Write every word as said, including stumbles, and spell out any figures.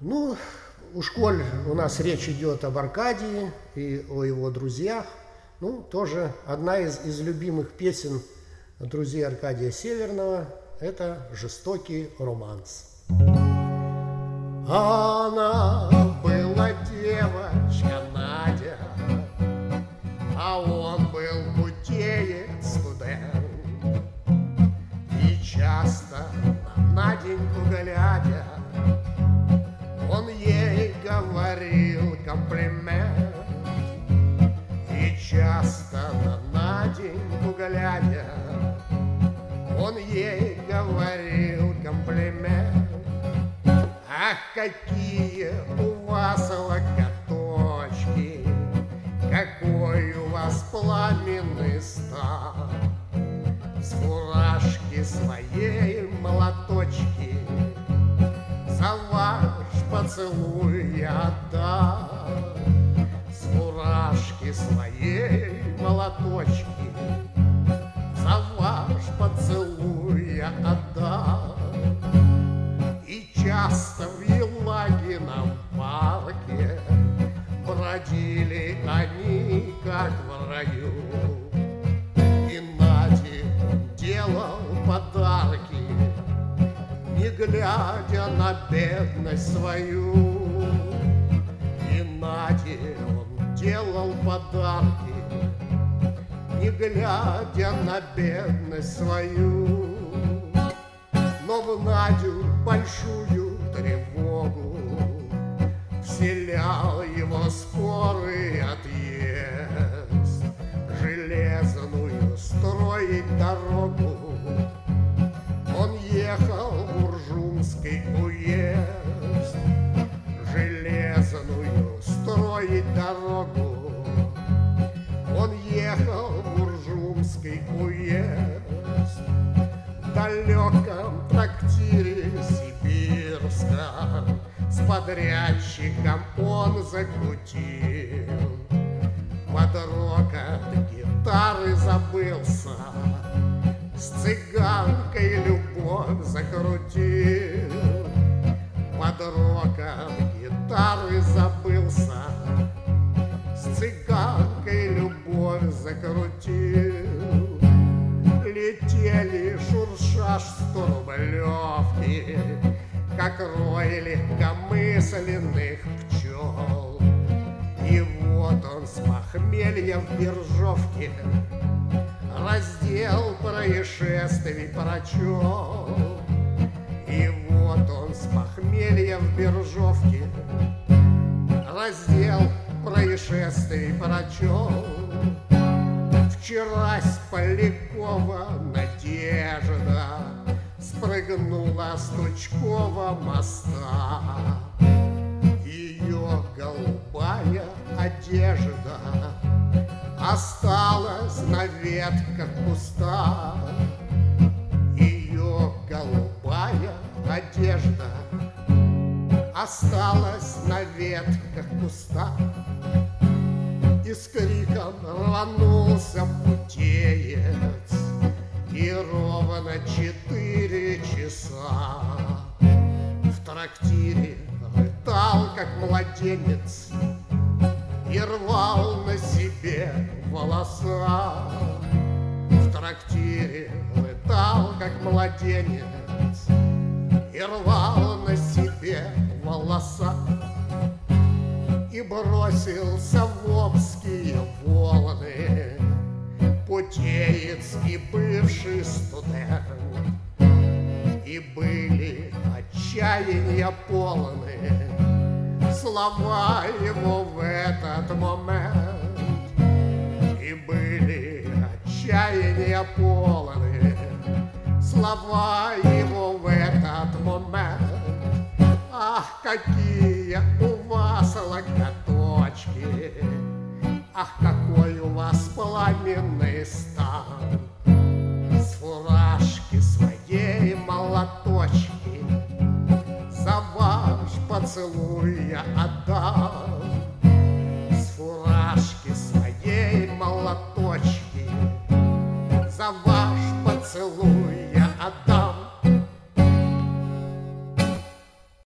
Ну, уж коль у нас речь идет об Аркадии и о его друзьях, ну, тоже одна из, из любимых песен друзей Аркадия Северного – это «Жестокий романс». Она была девочка Надя, а он был путеец студент. И часто на Наденьку глядя, он ей говорил комплимент. И часто на Наденьку глядя, он ей говорил комплимент. Ах, какие у вас локоточки, какой у вас пламенный стан. С фуражки своей молоточки за ваш поцелуй я отдам. С фуражки своей молоточки за ваш поцелуй я отдам. И часто в Елагином парке бродили они, как в раю. И Наде он делал подарки, не глядя на бедность свою. И Наде он делал подарки, не глядя на бедность свою. Но в Надю большую тревогу вселял его скорый отъезд. Железную строить дорогу он ехал в Уржумский уезд. Железную строить дорогу он ехал в Уржумский уезд. В далеком трактире сибирском с подрядчиком он закрутил. Под рокот гитары забылся, с цыганкой любовь закрутил. Под рокот гитары забылся, с цыганкой любовь закрутил. Летели шурша сторублевки, как рой легкомысленных пчел. И вот он с похмелья в биржовке раздел происшествий прочел. И вот он с похмелья в биржовке раздел происшествий прочел. Вчера с Полякова Надежда спрыгнула с Тучкова моста. Ее голубая одежда осталась на ветках куста. Ее голубая одежда осталась на ветках куста. И с криком рванулся путеец, и ровно четыре часа в трактире рыдал, как младенец, и рвал на себе волоса. В трактире рыдал, как младенец, и рвал на себе волоса. И бросился в Обские волны путеец и бывший студент. И были отчаяния полны слова его в этот момент. И были отчаяния полны слова его в этот момент. Ах, какие у вас локоточки, ах, какой у вас пламенный стан. С фуражки своей молоточки за ваш поцелуй я отдам.